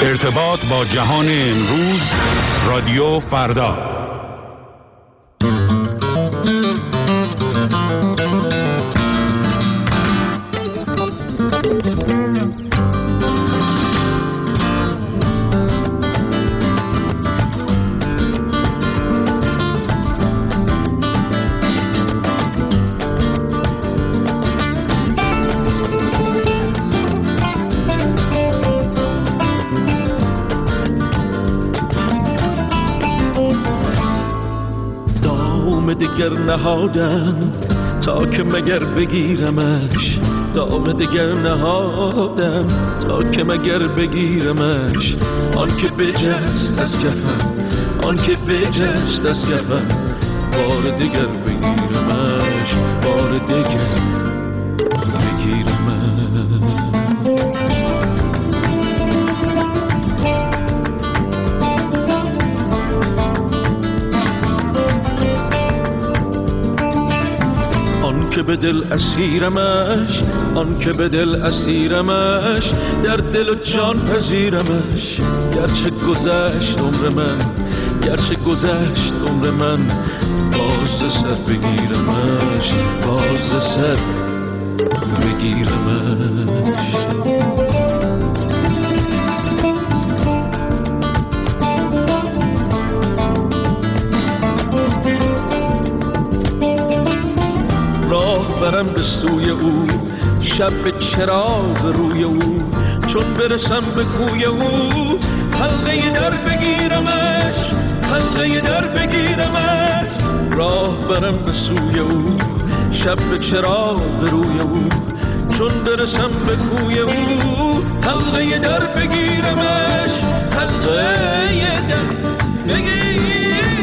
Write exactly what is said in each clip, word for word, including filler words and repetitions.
ارتباط با جهان امروز، رادیو فردا. دگر نهادم تا که مگر بگیرمش، دام دگر نهادم تا که مگر بگیرمش. آن که بجست از کفم، آن که بجست از کفم، بار دگر بگیرمش، بار دگر بگیرمش. که به دل اسیرمش، آن که به دل اسیرمش، در دل و جان پذیرمش. گرچه گذشت عمر من، گرچه گذشت عمر من، باز سر بگیرمش، باز سر بگیرمش. برم به سوی او، شب به چراغ روی او، چون برسم به کوی او، حلقه در بگیرمش، حلقه در بگیرمش. راه برم به سوی او، شب به چراغ روی او، چون برسم به کوی او، حلقه در بگیرمش، حلقه در بگیرمش.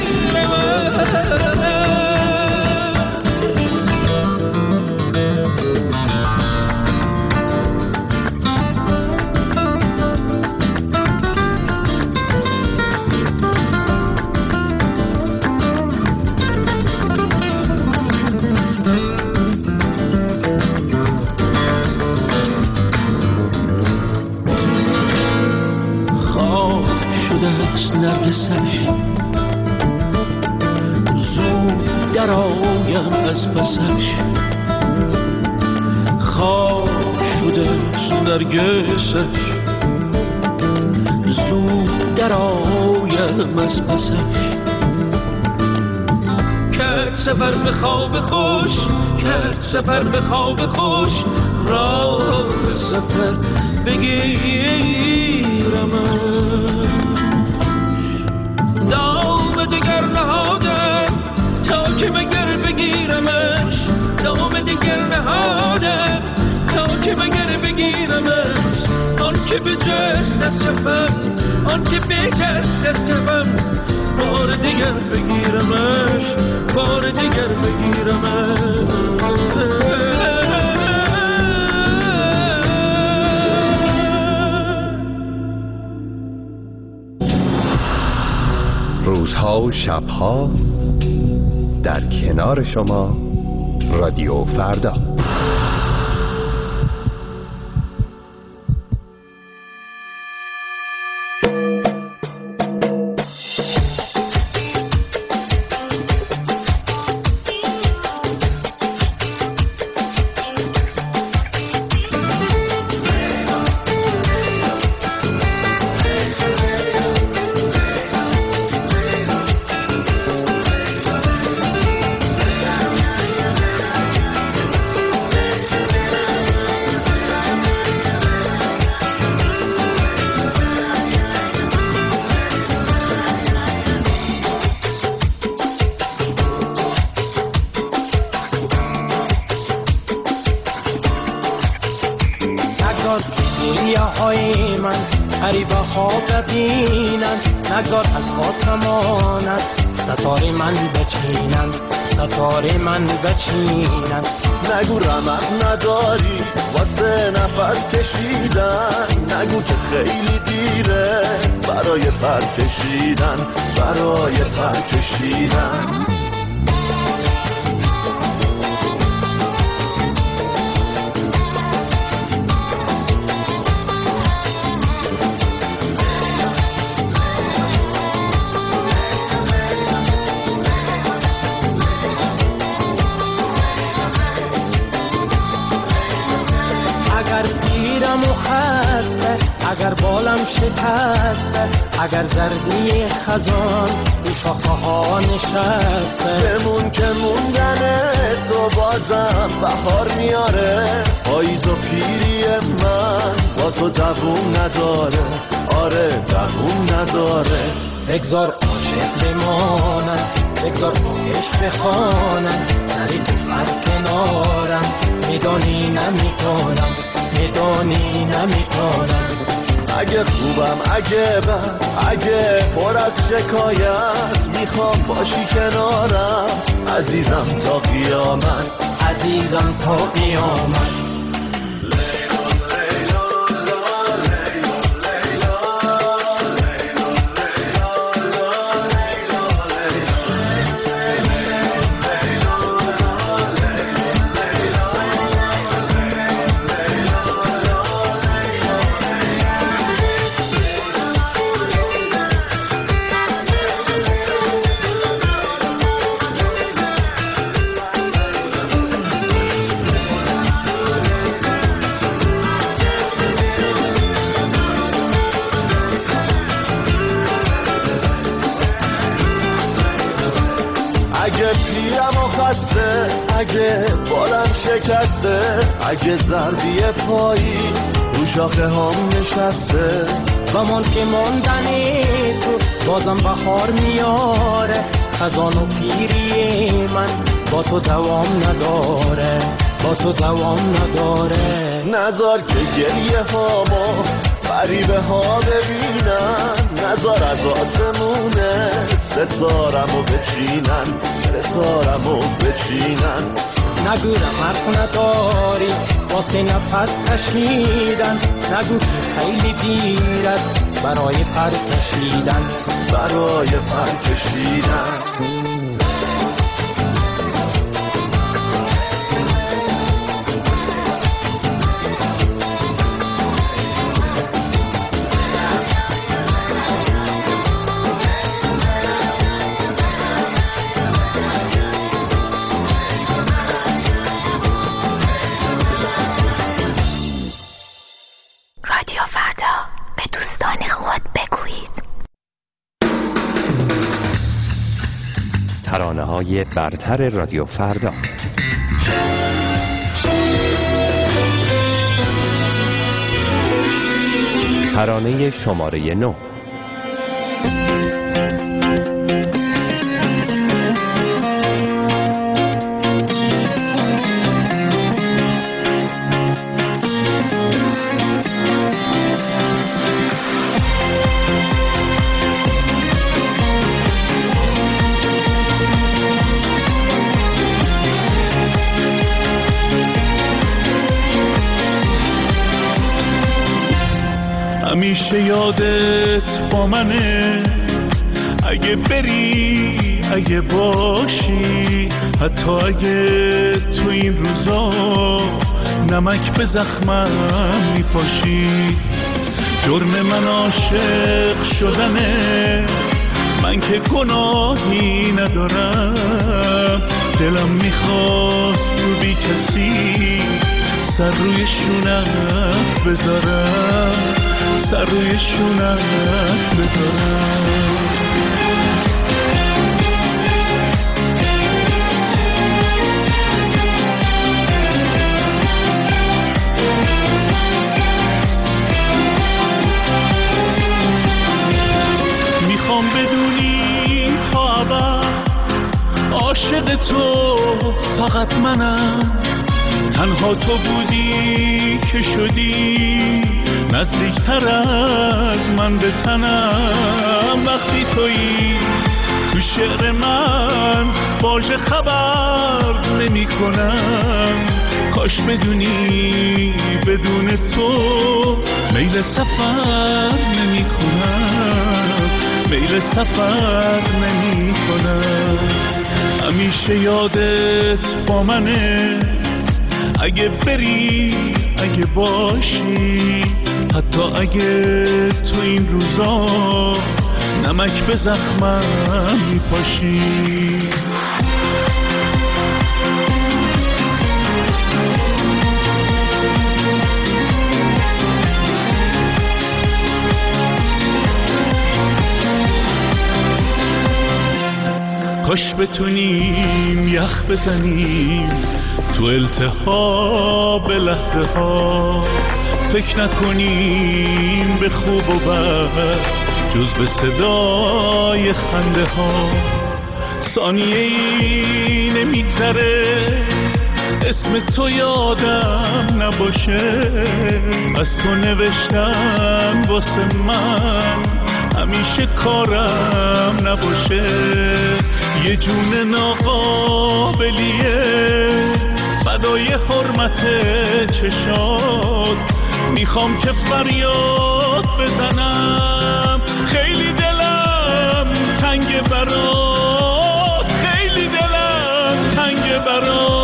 نرگسش زود درآیم از پسش، خاک شده نرگسش زود درآیم از پسش. کرد سفر به خواب خوش، کرد سفر به خواب خوش، راه سفر بگیرمش. دام دگر نهادم تا که مگر بگیرمش، دام دگر نهادم تا که مگر بگیرمش. آن که بجست از کفم، آن که بجست از کفم، بار دیگر بگیرمش، بار دیگر بگیرمش. روزها و شبها در کنار شما، رادیو فردا. نگو رمق نداری واسه نفس کشیدن، نگو که خیلی دیره برای پر کشیدن، برای پر کشیدن. شکسته، اگر زردی خزان رو شاخه ها نشسته. بمون که موندن تو بازم بهار میاره، پاییز و پیری من با تو دووم نداره، آره دووم نداره. بگذار عاشق بمانم، بگذار عشق بخوانم، نری تو از کنارم، میدانی نمیتونم، میدانی نمیتونم. اگه خوبم اگه بد اگه پر از شکایت، میخوام باشی کنارم عزیزم تا قیامت، عزیزم تا قیامت. اگه بالم شکسته، اگه زردی پایی رو شاخه هم نشسته. زمان که موندنی تو بازم بخار میاره، خزان و پیری من با تو دوام نداره، با تو دوام نداره. نذار که گریه هامو غریبه ها ببینن، نذار از آسمونه ستارمو بچینن، ستارمو بچینن. نگورم حرف نداری واسه نفس کشیدن، نگو که خیلی دیر است برای پر کشیدن، برای پر کشیدن. ترانه‌های برتر رادیو فردا. ترانه شماره نه. همیشه یادت با منه، اگه بری اگه باشی، حتی اگه تو این روزا نمک به زخمم میپاشی. جرم من عاشق شدنه، من که گناهی ندارم، دلم میخواست رو بی کسی سر روی شونت بذارم، سر روی شونت بذارم. میخوام بدونی تا ابد عاشق تو فقط منم، تنها تو بودی که شدی نزدیکتر از من به تنم. وقتی تویی تو شعر من واژه خبر نمی کنم، کاش بدونی بدون تو میل سفر نمی کنم، میل سفر نمی کنم. همیشه یادت با منه، اگه بری اگه باشی، حتی اگه تو این روزا نمک به زخمم میپاشی. کاش بتونیم یخ بزنیم تو التهاب لحظه ها، فکر نکنیم به خوب و بد جز به صدای خنده ها. ثانیه ای نمیگذره اسم تو یادم نباشه، از تو نوشتن واسه من همیشه کارم نباشه. یه جون ناقابلیه فدای حرمت چشات، میخوام که فریاد بزنم خیلی دلم تنگ برات، خیلی دلم تنگ برات.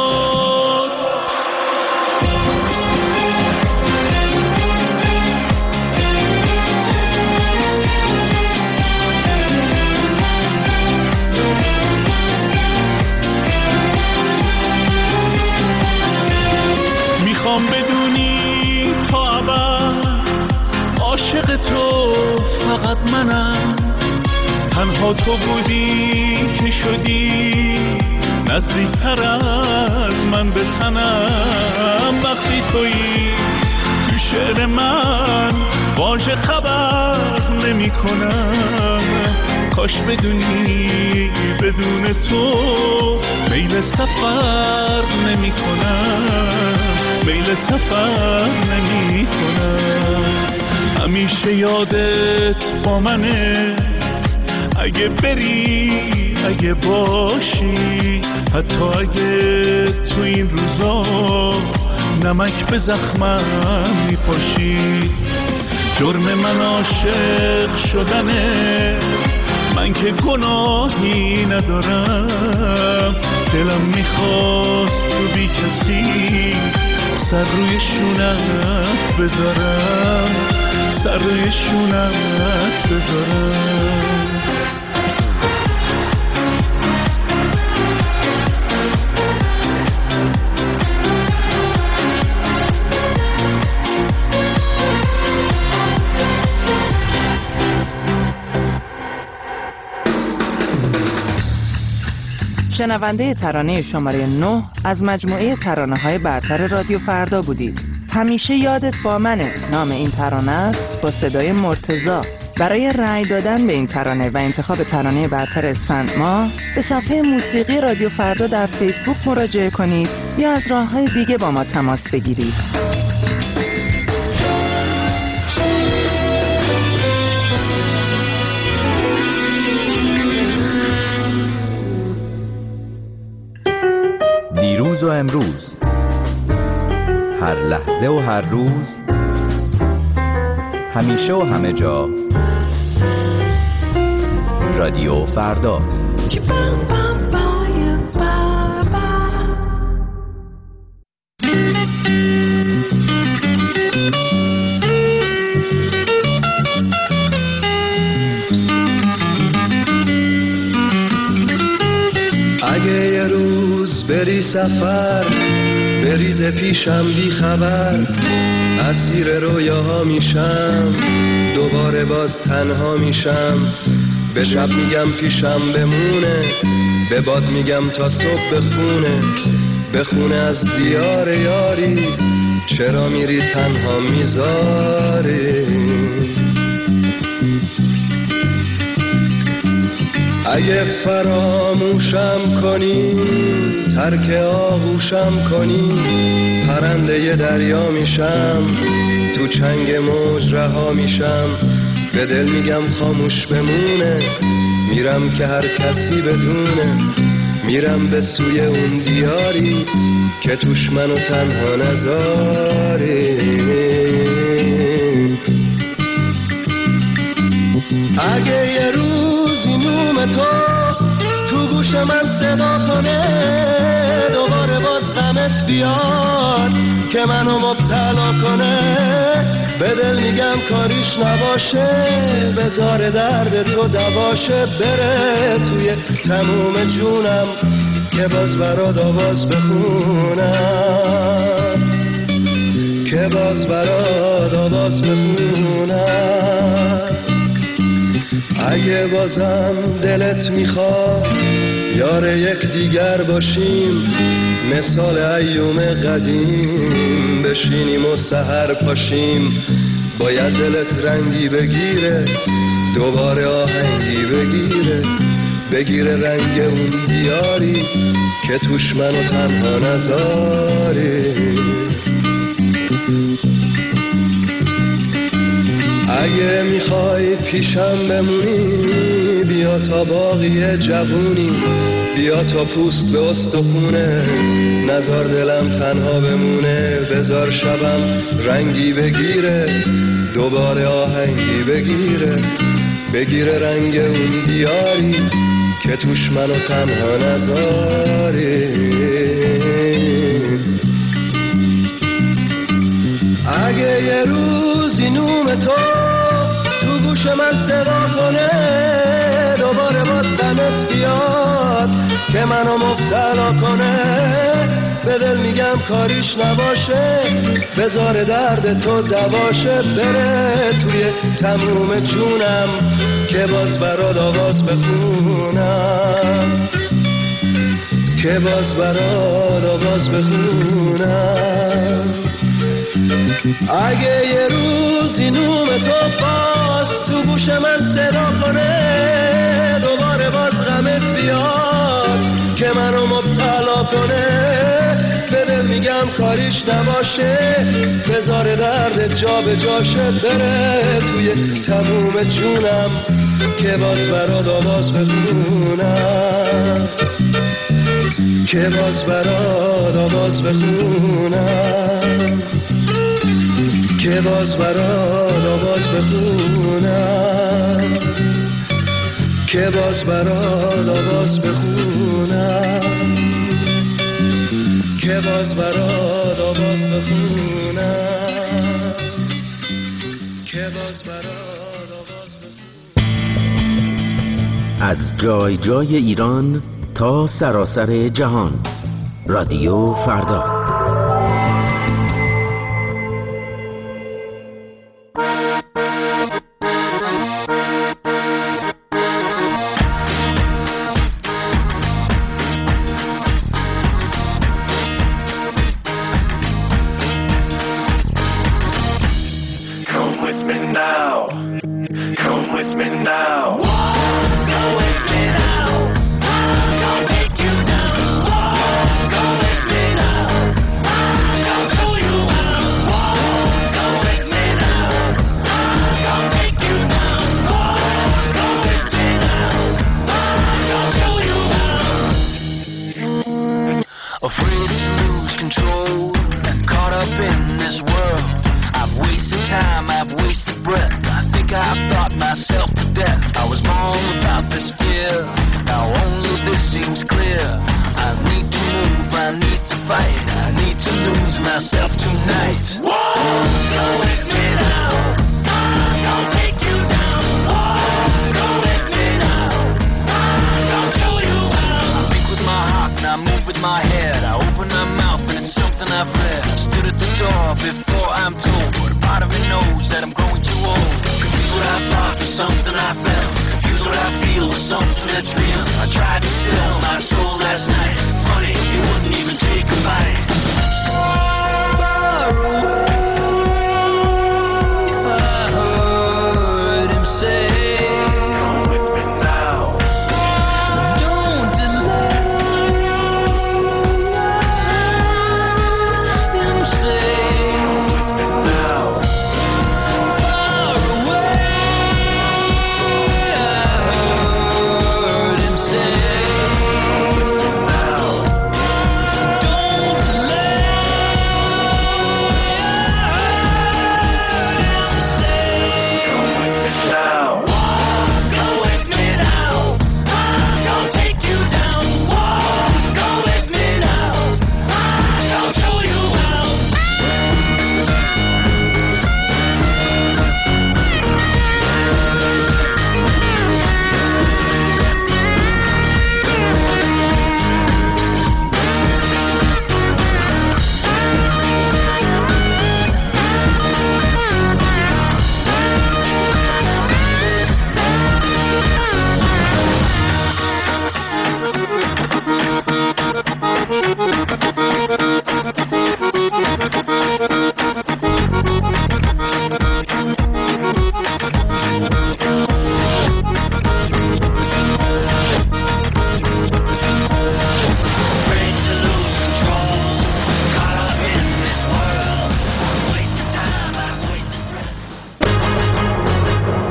میخوام بدونی تا ابد عاشق تو فقط منم، تنها تو بودی که شدی نزدیکتر از من به تنم. وقتی تویی تو شعر من واژه خبر نمی کنم، کاش بدونی بدون تو میل سفر نمی کنم، میل سفر نمی کنم. همیشه یادت با منه، اگه بری اگه باشی، حتی اگه تو این روزا نمک به زخمم میپاشی. جرم من عاشق شدنه، من که گناهی ندارم. دلم میخواست تو بی کسی سر روی شونت بذارم، سر روی شونت بذارم. شنونده ترانه شماره نه از مجموعه ترانه‌های برتر رادیو فردا بودید. همیشه یادت با منه نام این ترانه است، با صدای مرتضی. برای رأی دادن به این ترانه و انتخاب ترانه برتر اسفند ماه به صفحه موسیقی رادیو فردا در فیسبوک مراجعه کنید یا از راه‌های دیگه با ما تماس بگیرید. دیروز و امروز، هر لحظه و هر روز، همیشه و همه جا، رادیو فردا. اگه یه روز بری سفر، بریز پیشم بی خبر، اسیر رویاها میشم، دوباره باز تنها میشم. به شب میگم پیشم بمونه، به باد میگم تا صبح بخونه، بخونه از دیار یاری، چرا میری تنها میذاری. اگه فراموشم کنی، ترک آغوشم کنی، پرنده ی دریا میشم، تو چنگ موج رها میشم. به دل میگم خاموش بمونه، میرم که هر کسی بدونه، میرم به سوی اون دیاری که توش منو تنها نذاری. اگه یه روزی نوم تو تو گوش من صدا کنه، دوباره باز غمت بیاد که منو مبتلا کنه، به دل میگم کاریش نباشه، بذار درد تو دواشه، بره توی تموم جونم که باز برات آواز بخونم، که باز برات آواز بخونم. اگه بازم دلت میخواد یار یک دیگر باشیم، مثال ایوم قدیم بشینیم و سحر پاشیم، باید دلت رنگی بگیره، دوباره آهنگی بگیره، بگیره رنگ اون دیاری که توش منو تنها نذاری. اگه میخوای پیشم بمونی بیا تا باقی جوونی، بیا تا پوست به استخونه، نزار دلم تنها بمونه، بزار شبم رنگی بگیره، دوباره آهنگی بگیره، بگیره رنگ اون دیاری که توش منو تنها نذاری. اگه یه روزی نوم تو تو گوش من صدا کنه، دوباره باز غمت بیاد که منو مبتلا کنه، به دل میگم کاریش نباشه، بذار درد تو دواشه، بره توی تموم جونم که باز برات آواز بخونم، که باز برات آواز بخونم. اگه یه روزی نوم تو باز تو گوش من صدا کنه، دوباره باز غمت بیاد که منو مبتلا کنه، به دل میگم کاریش نباشه، بذار درد جا به جاشه، بره توی تموم جونم که باز برات آواز بخونم، که باز برات آواز بخونم، که باز برات آواز بخونم، که باز برات آواز بخونم، که باز برات آواز بخونم، که باز برات آواز بخونم. از جای جای ایران تا سراسر جهان، رادیو فردا. Something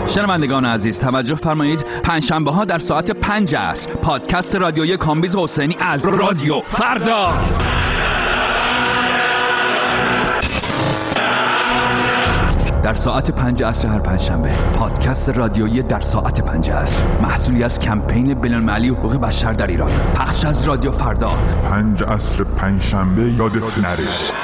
شنوندگان عزیز توجه فرمایید، پنجشنبه ها در ساعت پنج عصر پادکست رادیویی کامبیز حسینی از رادیو فردا. در ساعت پنج عصر هر پنجشنبه پادکست رادیویی در ساعت پنج عصر، محصولی از کمپین بین‌المللی حقوق بشر در ایران، پخش از رادیو فردا. پنج عصر پنجشنبه یادت نره.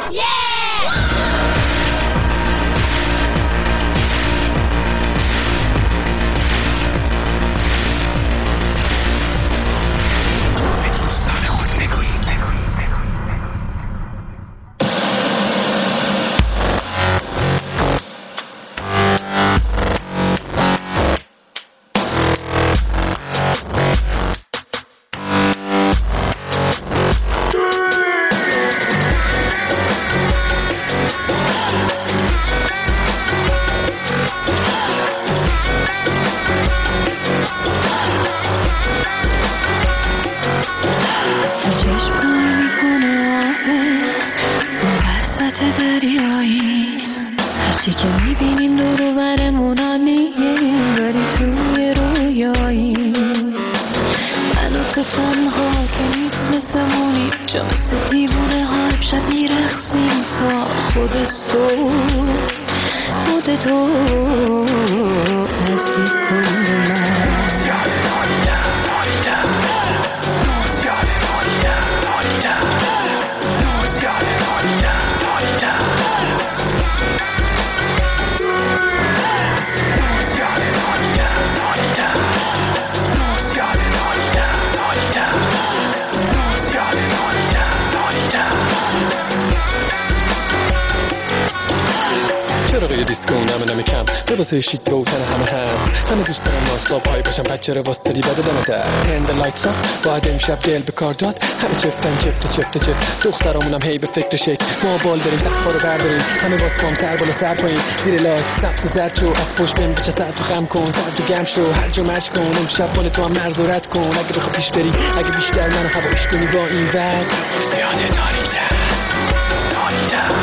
واسه شیک به اوتن همه هست، همه دوست دارم ناستا پای باشم، بچه رو واسه دلی بده دمه در هند لایتس آف باید امشب دل به کار داد، همه چفتن چفت چفت چفت دخترامونم هی به فکر شک، ما بال داریم تخفا رو برداریم، همه باز پام سر بالا سر پایین زیر لایت سبز زرد شو، از پشت بین بچه سر تو خم کن، سر تو گم شو، هر جا مرج کن، امشب مال تو هم مرز و رد کن، اگه بخوا پیش بری اگه بیشتر منو هواش کنی با این وز زیاده داریدن داریدن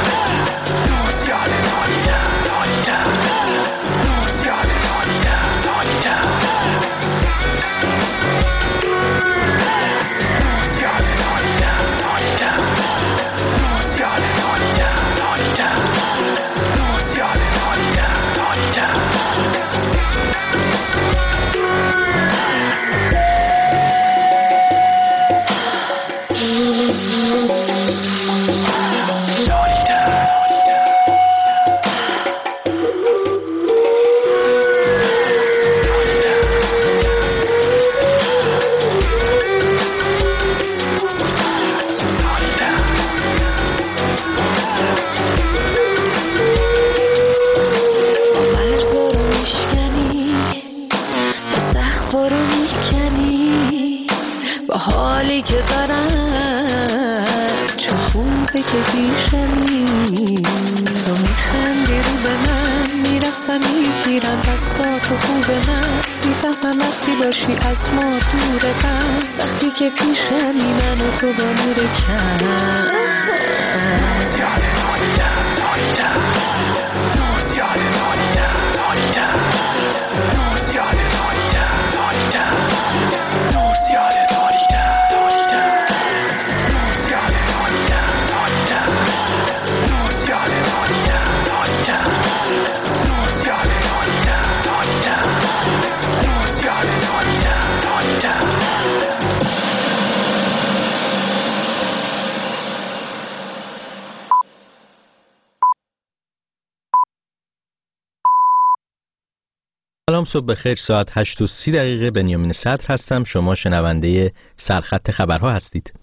سلام، صبح بخیر. ساعت هشت و سی دقیقه. بنیامین صدر هستم. شما شنونده سرخط خبرها هستید.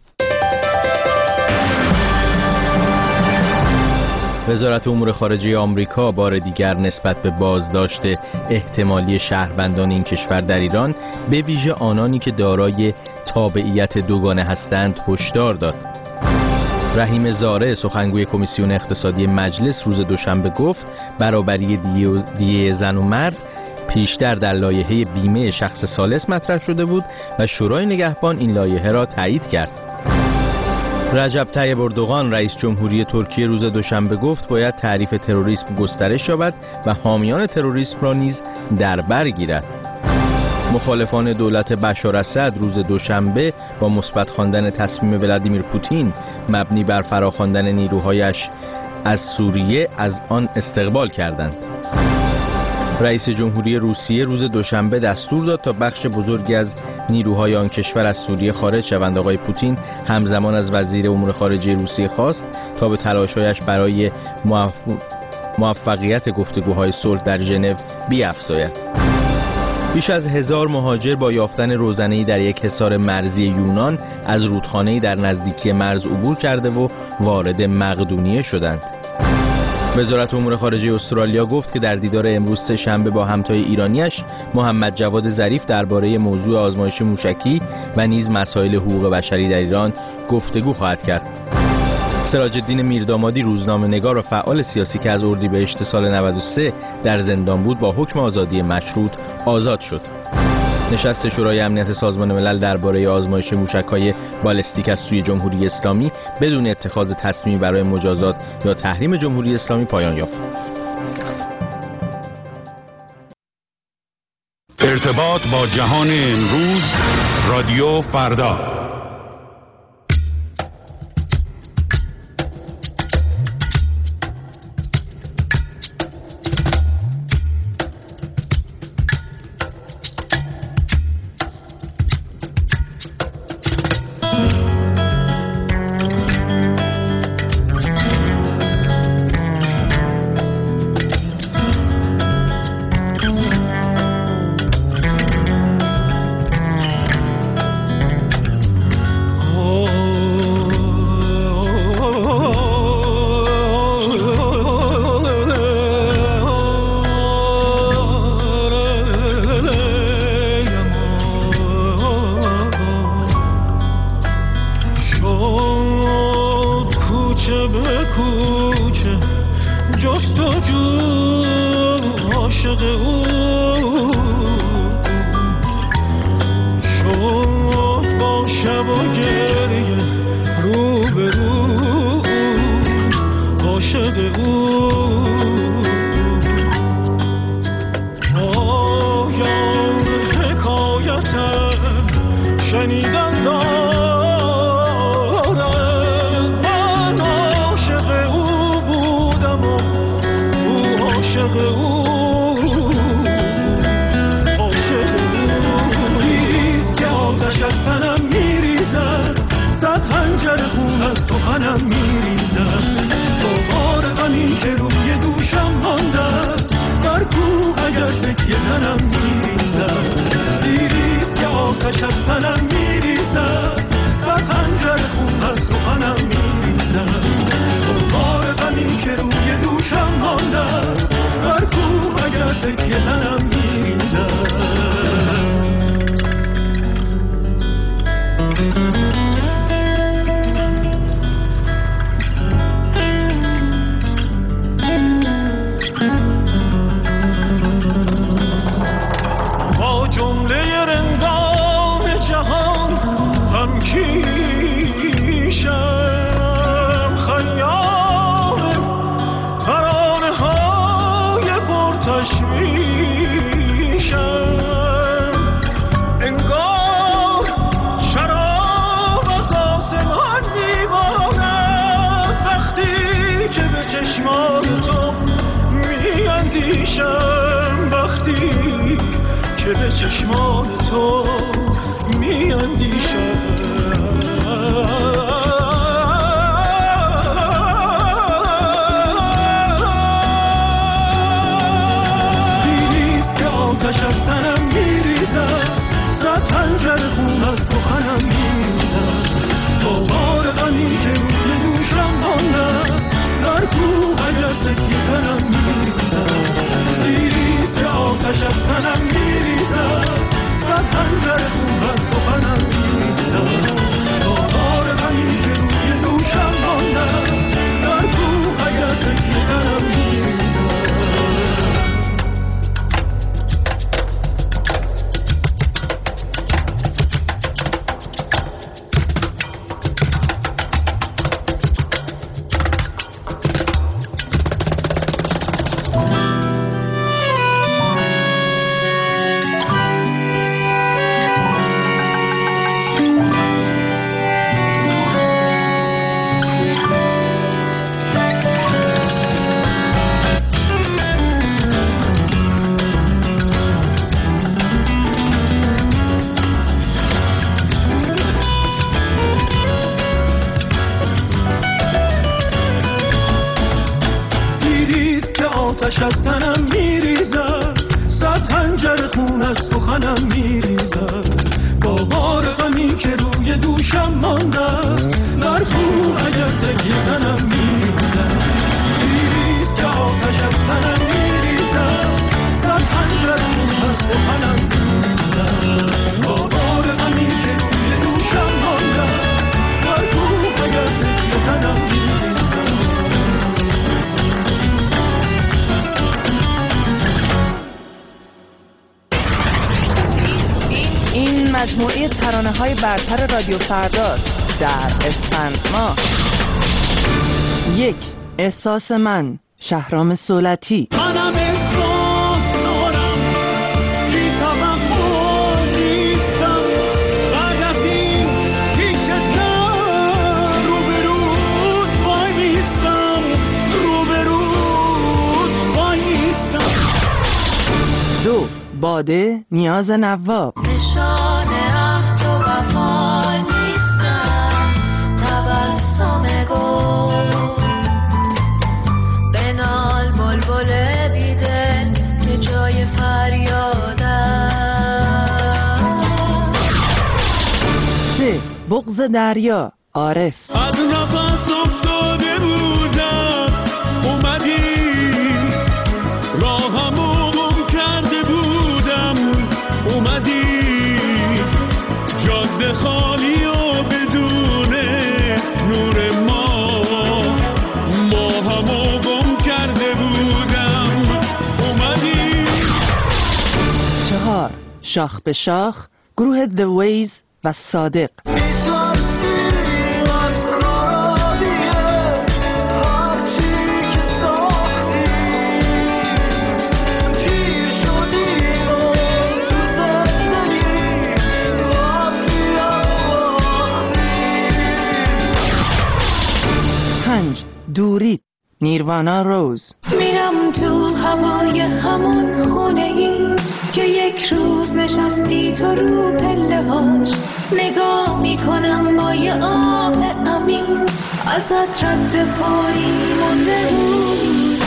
وزارت امور خارجه آمریکا بار دیگر نسبت به بازداشت احتمالی شهروندان این کشور در ایران، به ویژه آنانی که دارای تابعیت دوگانه هستند، هشدار داد. رحیم زاره سخنگوی کمیسیون اقتصادی مجلس روز دوشنبه گفت برابری دیه زن و مرد پیشتر در لایحه بیمه شخص ثالث مطرح شده بود و شورای نگهبان این لایحه را تایید کرد. رجب طیب اردوغان رئیس جمهوری ترکیه روز دوشنبه گفت باید تعریف تروریسم گسترش یابد و حامیان تروریسم را نیز در بر گیرد. مخالفان دولت بشار اسد روز دوشنبه با مثبت خواندن تصمیم ولادیمیر پوتین مبنی بر فراخواندن نیروهایش از سوریه از آن استقبال کردند. رئیس جمهوری روسیه روز دوشنبه دستور داد تا بخش بزرگی از نیروهای آن کشور از سوریه خارج شوند. آقای پوتین همزمان از وزیر امور خارجه روسیه خواست تا به تلاش‌هایش برای موفقیت گفتگوهای صلح در ژنو بیفزاید. بیش از هزار مهاجر با یافتن روزنه‌ای در یک حصار مرزی یونان از رودخانه‌ای در نزدیکی مرز عبور کرده و وارد مقدونیه شدند. وزارت امور خارجه استرالیا گفت که در دیدار امروز سه شنبه با همتای ایرانیش محمد جواد ظریف درباره موضوع آزمایش موشکی و نیز مسائل حقوق بشری در ایران گفتگو خواهد کرد. سراج الدین میردامادی روزنامه‌نگار و فعال سیاسی که از اردیبهشت سال نود و سه در زندان بود با حکم آزادی مشروط آزاد شد. نشست شورای امنیت سازمان ملل درباره آزمایش موشک‌های بالستیک از سوی جمهوری اسلامی بدون اتخاذ تصمیمی برای مجازات یا تحریم جمهوری اسلامی پایان یافت. ارتباط با جهان امروز، رادیو فردا. از تنم میریزد و پنجره مجموعه ترانه‌های برتر رادیو فرداست در اسفند ماه. یک، احساس من، شهرام صولتی. منم احساس دارم بی توقع نیستم، بعد از این پیشتم روبروت وای نیستم، روبروت وای نیستم. دو، باده، نیاز نواب. نشان عهد و وفا نیستم، تبسم گل بنال بلبل بیدل که جای فریادم. سه، بغض دریا، عارف. از نفس افتاده بودم اومدی، راهمو گم کرده بودم اومدی، جاده خالی و بدون نور ما، ماهمو گم کرده بودم اومدی. چهار، شاخ به شاخ، گروه The Ways و صادق. پنج، دورید، نیروانا روز. میرم تو هوای همون خونه ای که یک روز نشستی تو رو پله هاش، نگاه میکنم با یه آه عمیق، ازت رد پایی مونده بود.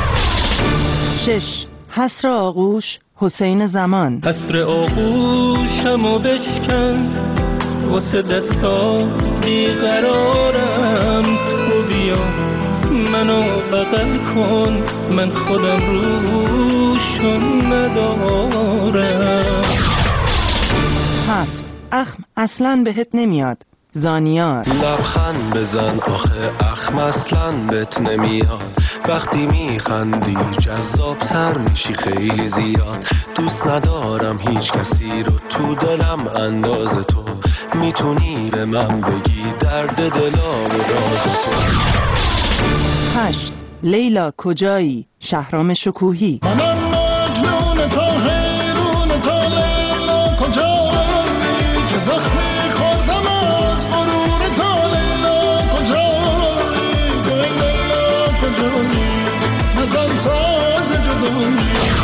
شش، حسر آغوش، حسین زمان. حسر آغوشمو بشکن واسه دستا بیقرارم، تو بیا منو بغل کن، من خودم روشون ندارم. هفت، اخم اصلاً بهت نمیاد، زانیار. لبخند بزن آخه اخم اصلاً بهت نمیاد، وقتی میخندی جذابتر میشی خیلی زیاد، دوست ندارم هیچ کسی رو تو دلم انداز تو، میتونی به من بگی درد دلا و راز تو. هشت، لیلا کجایی، شهرام شکوهی. منم مجنون تا حیرون تا لیلا کجایی، چه زخمی خوردم از غرور تا لیلا کجایی، تو لیلا کجایی، نزن ساز جدایی.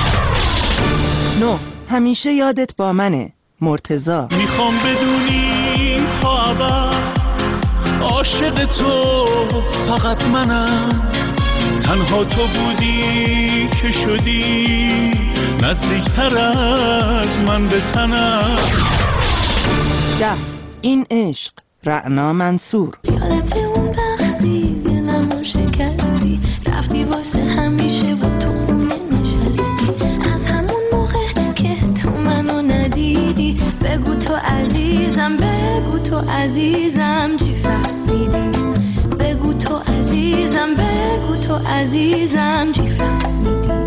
نه، همیشه یادت با منه، مرتضی. میخوام بدونی تا ابد عاشق تو فقط منم، تنها تو بودی که شدی نزدیکتر از من به تنم. ده، این عشق، رعنا منصور. یادت اون وقتی دلمو شکستی، رفتی واسه همیشه و تو خونه نشستی، از همون موقع که تو منو ندیدی، بگو تو عزیزم، بگو تو عزیزم چی فهمیدی، بگو تو عزیزم، بگو تو عزیزم چی فهمیدی.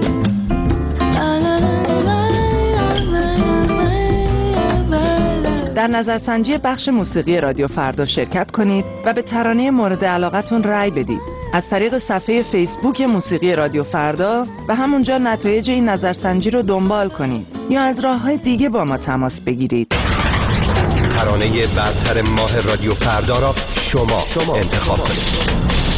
در نظرسنجی بخش موسیقی رادیو فردا شرکت کنید و به ترانه مورد علاقتون رأی بدید از طریق صفحه فیسبوک موسیقی رادیو فردا و همونجا نتایج این نظرسنجی رو دنبال کنید یا از راه‌های دیگه با ما تماس بگیرید. ترانه برتر ماه رادیو فردا را شما, شما انتخاب کنید.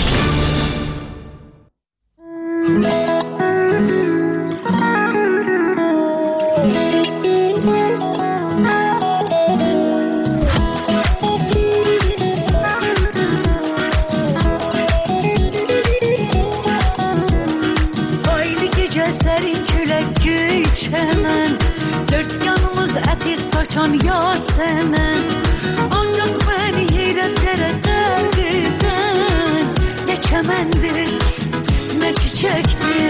Yasemen ancak beni heyretlere terk eden, ne çemendir ne çiçektir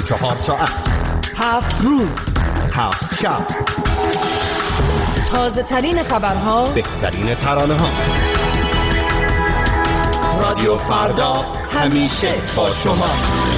چهار ساعت، هفت روز، هفت شب، تازه ترین خبرها، بهترین ترانه ها. رادیو فردا همیشه با شما.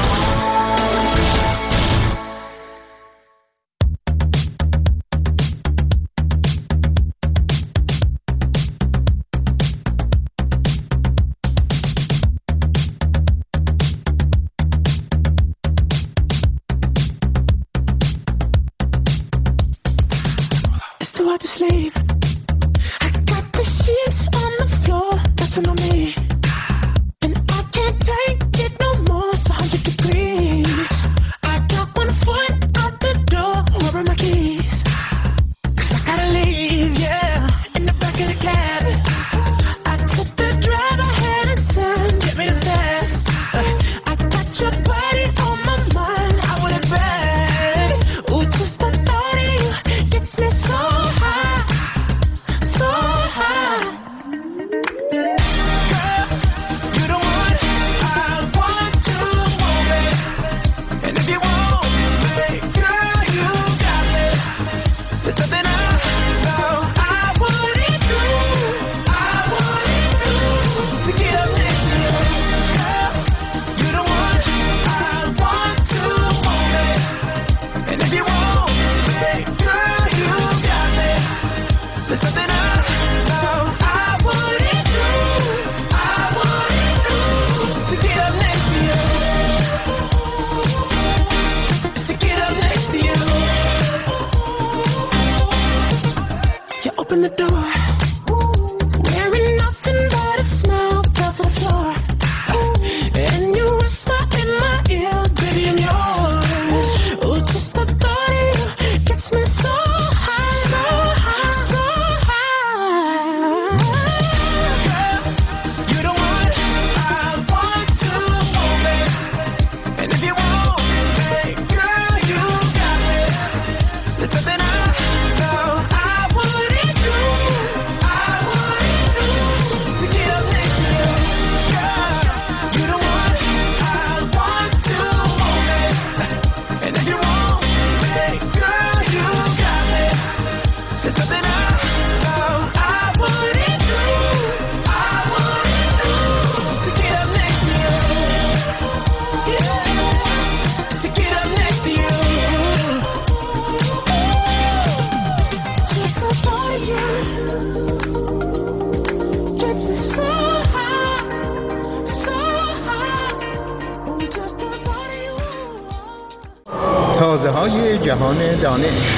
تازه های جهان دانش.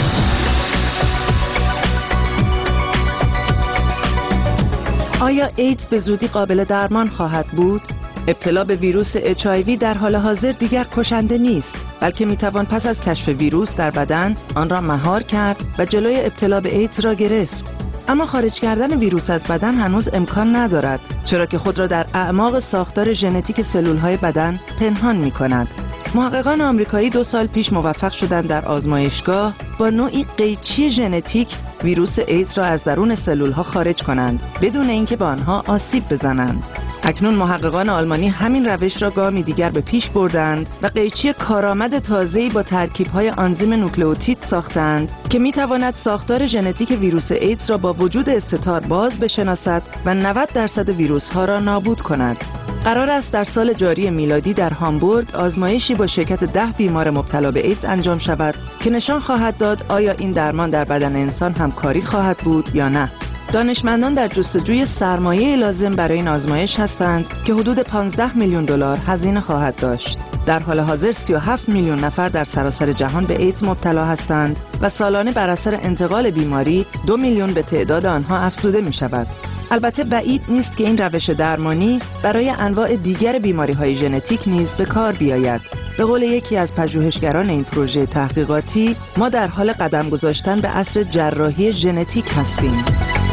آیا ایدز به زودی قابل درمان خواهد بود؟ ابتلا به ویروس اچ آی وی در حال حاضر دیگر کشنده نیست، بلکه میتوان پس از کشف ویروس در بدن آن را مهار کرد و جلوی ابتلا به ایدز را گرفت. اما خارج کردن ویروس از بدن هنوز امکان ندارد، چرا که خود را در اعماق ساختار ژنتیک سلول‌های بدن پنهان می‌کند. محققان آمریکایی دو سال پیش موفق شدند در آزمایشگاه با نوعی قیچی ژنتیک ویروس ایدز را از درون سلول‌ها خارج کنند بدون اینکه به آنها آسیب بزنند. اکنون محققان آلمانی همین روش را گامی دیگر به پیش بردند و قیچی کارآمد تازه‌ای با ترکیب‌های آنزیم نوکلئوتید ساختند که می‌تواند ساختار ژنتیک ویروس ایدز را با وجود استتار باز بشناسد و نود درصد ویروس‌ها را نابود کند. قرار است در سال جاری میلادی در هامبورگ آزمایشی با شرکت ده بیمار مبتلا به ایدز انجام شود که نشان خواهد داد آیا این درمان در بدن انسان همکاری خواهد بود یا نه. دانشمندان در جستجوی سرمایه لازم برای این آزمایش هستند که حدود پانزده میلیون دلار هزینه خواهد داشت. در حال حاضر سی و هفت میلیون نفر در سراسر جهان به ایدز مبتلا هستند و سالانه بر اثر انتقال بیماری دو میلیون به تعداد آنها افزوده می شود. البته بعید نیست که این روش درمانی برای انواع دیگر بیماری‌های ژنتیک نیز به کار بیاید. به قول یکی از پژوهشگران این پروژه تحقیقاتی، ما در حال قدم گذاشتن به عصر جراحی ژنتیک هستیم.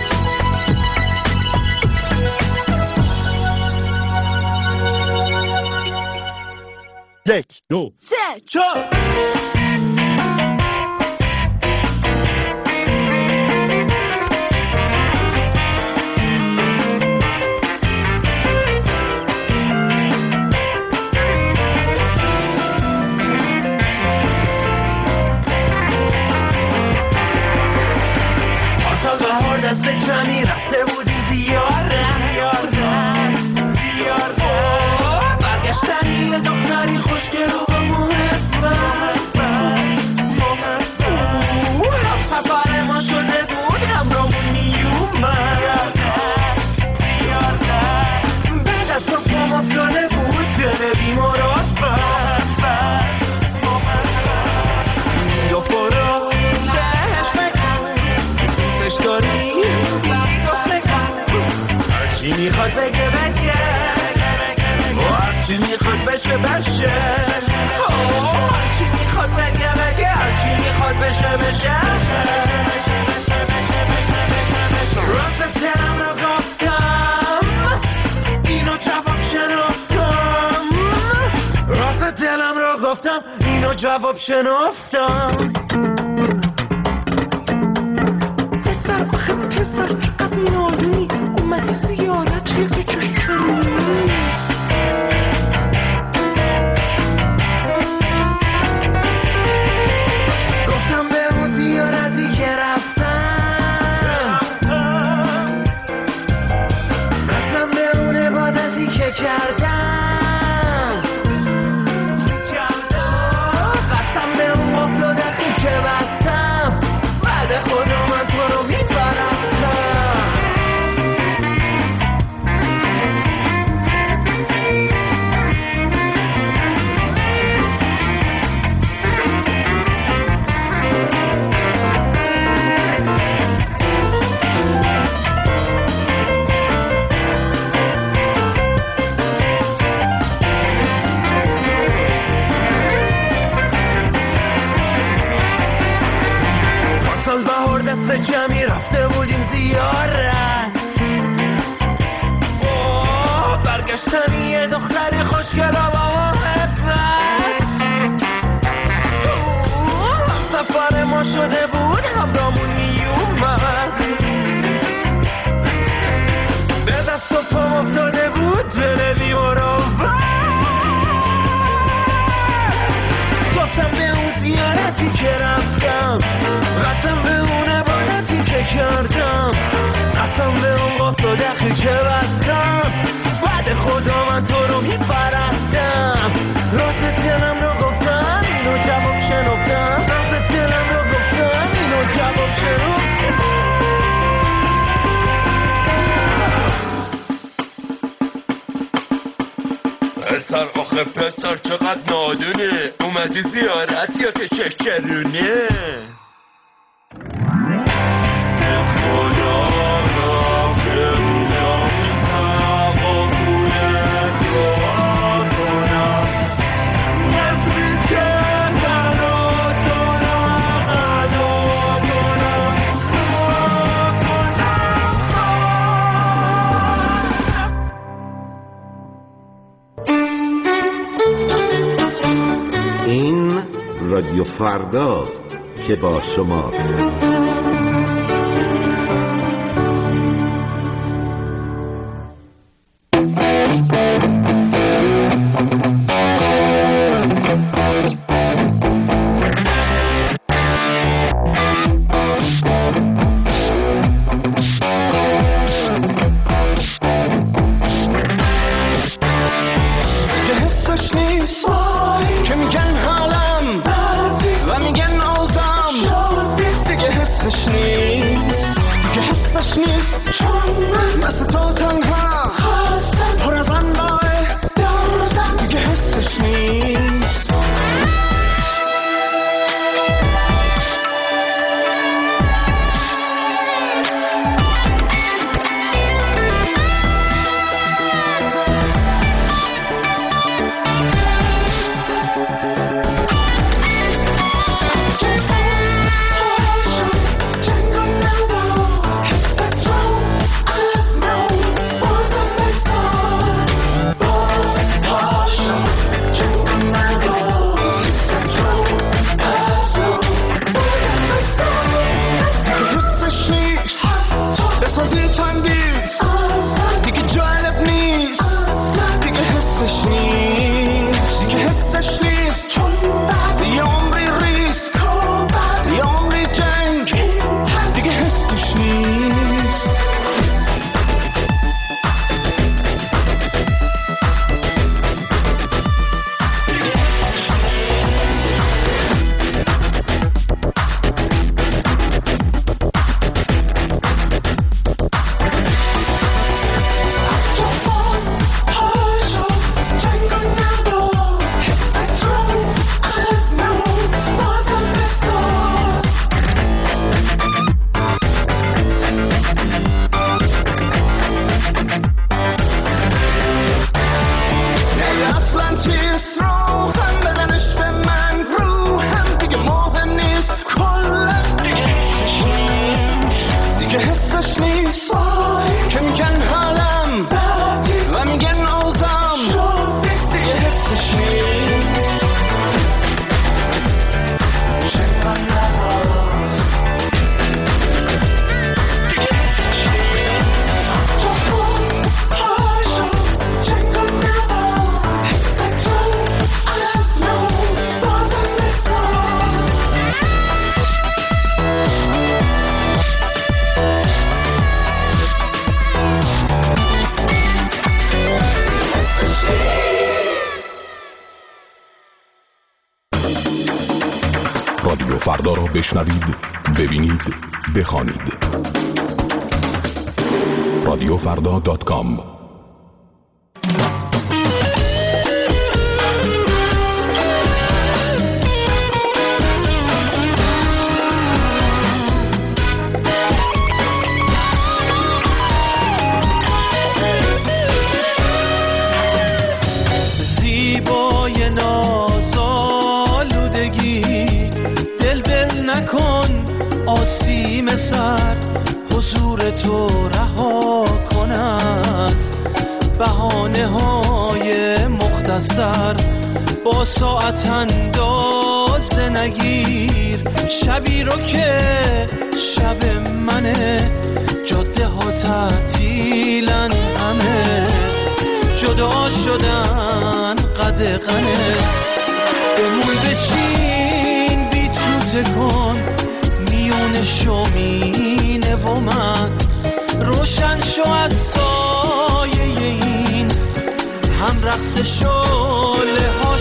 یک، دو، سه، چهار. جواب شنفتم. پسر آخه پسر چقدر نادونی، اومدی زیارت یکی که کرونی. گفتم به اون زیارتی که رفتم، قسم به اون عبادتی که کردم، جمعی رفته بودیم زیارت. اوه برگشتم یه دختری خوشگل با محبت. سفر ما شده بود همرامون میومد، به دست و پام افتاده بود دل بیمراوت. گفتم به اون زیارتی که رفتم، قسم به اون عبادتی که کردم، قسم به اون قفل و دخیل که بستم، بعد خدا من تو رو میپرستم. راست دلم رو گفتم اینو جواب شنفتم، راست دلم رو گفتم اینو جواب شنفتم. پسر آخه پسر چقدر نادونه، اومدی زیارت یا که شکرونه. رادیو فرداست که با شماست. بشنوید، ببینید، بخوانید. رادیو فردا دات کام. حضور تو رها کن از بهانه های مختصر، با ساعت اندازه نگیر شبی رو که شب منه، جاده ها تعطیلن همه، جدا شدن قدغنه، بمون بچین بی توته کن میون شومینه و من، روشن شو از سایه این هم رقص شعله ها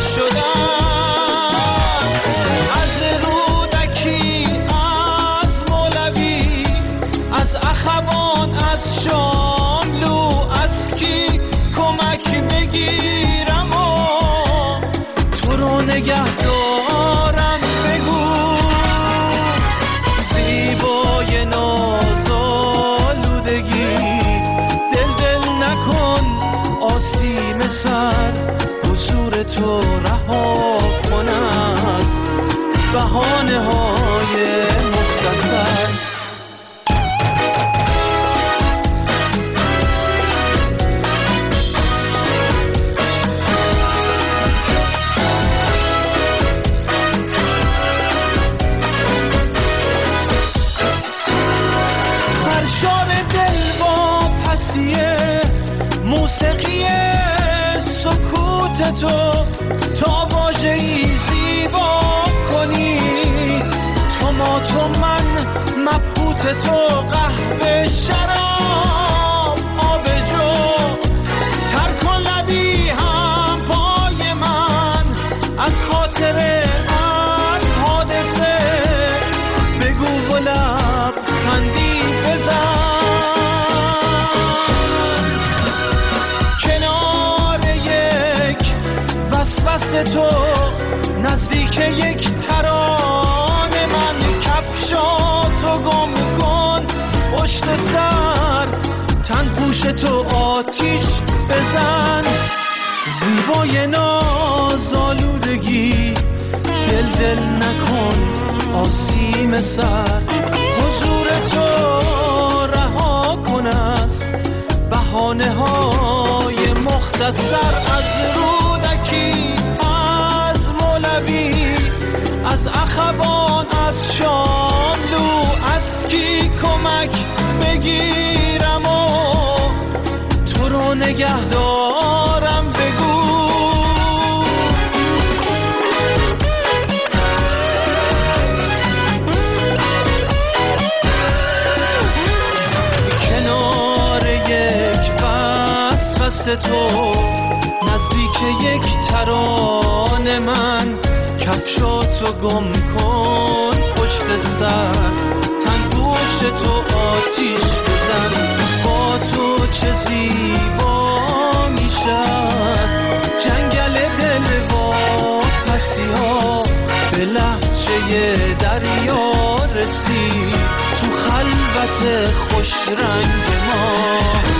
شدن، از رودکی، از مولوی، از اخوان، از شاملو، از کی کمک بگیرم و تو رو نگه دارم، بگو زیبای نازآلودگی، دل دل نکن آسیم سر، حضور تو رها کن از بهانه های مختصر. موسیقی سکوت تو تا واژه‌ای زیبا کنی، توماتو من مبهوت تو، قهوه شراب آب جو، تر کن لبی هم پای من، از خاطره از حادثه بگو و لب خندی بزن، تو نزدیک یک ترانه من، کفشاتو گم کن پشت سر، تن پوش تو آتیش بزن، زیبای نازآلودگی، دل دل نکن آسیم سر، حضور تو رها کن از بهانه های مختصر، از رودکی، از مولوی، از اخوان، از شاملو، از کی کمک بگیرم و تو رو نگه دارم، بگو کنار یک وسوسه تو نزدیک یک ترانه من، کفشاتو گم کن پشت سر، تن پوش تو آتیش بزن، با تو چه زیبا میشه از جنگل دل واپسی ها، به لهجه دریا رسید تو خلوت خوش رنگ ما.